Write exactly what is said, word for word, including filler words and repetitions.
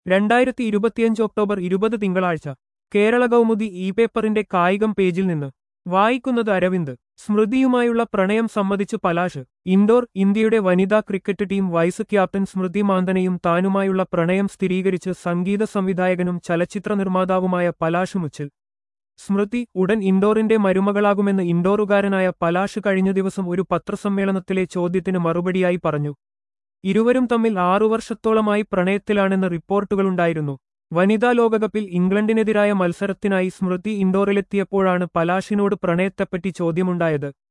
രണ്ടായിരത്തി ഇരുപത്തിയഞ്ച് ഒക്ടോബർ ഇരുപത് തിങ്കളാഴ്ച കേരള കൗമുദി ഇ പേപ്പറിന്റെ കായികം പേജിൽ നിന്ന് വായിക്കുന്നത് അരവിന്ദ്. സ്മൃതിയുമായുള്ള പ്രണയം സമ്മതിച്ച് പലാശ്. ഇൻഡോർ ഇന്ത്യയുടെ വനിതാ cricket team vice captain Smriti മാന്ദനയും താനുമായുള്ള പ്രണയം സ്ഥിരീകരിച്ച് സംഗീത സംവിധായകനും ചലച്ചിത്ര നിർമ്മാതാവുമായ പലാഷ് മുച്ചിൽ. സ്മൃതി ഉടൻ ഇൻഡോറിന്റെ മരുമകളാകുമെന്ന് ഇൻഡോറുകാരനായ പലാഷ് കഴിഞ്ഞ ദിവസം ഒരു പത്രസമ്മേളനത്തിലെ ചോദ്യത്തിന് മറുപടിയായി പറഞ്ഞു. ഇരുവരും തമ്മിൽ ആറു വർഷത്തോളമായി പ്രണയത്തിലാണെന്ന് റിപ്പോർട്ടുകളുണ്ടായിരുന്നു. വനിതാ ലോകകപ്പിൽ ഇംഗ്ലണ്ടിനെതിരായ മത്സരത്തിനായി സ്മൃതി ഇൻഡോറിലെത്തിയപ്പോഴാണ് പലാഷിനോട് പ്രണയത്തെപ്പറ്റി ചോദ്യമുണ്ടായത്.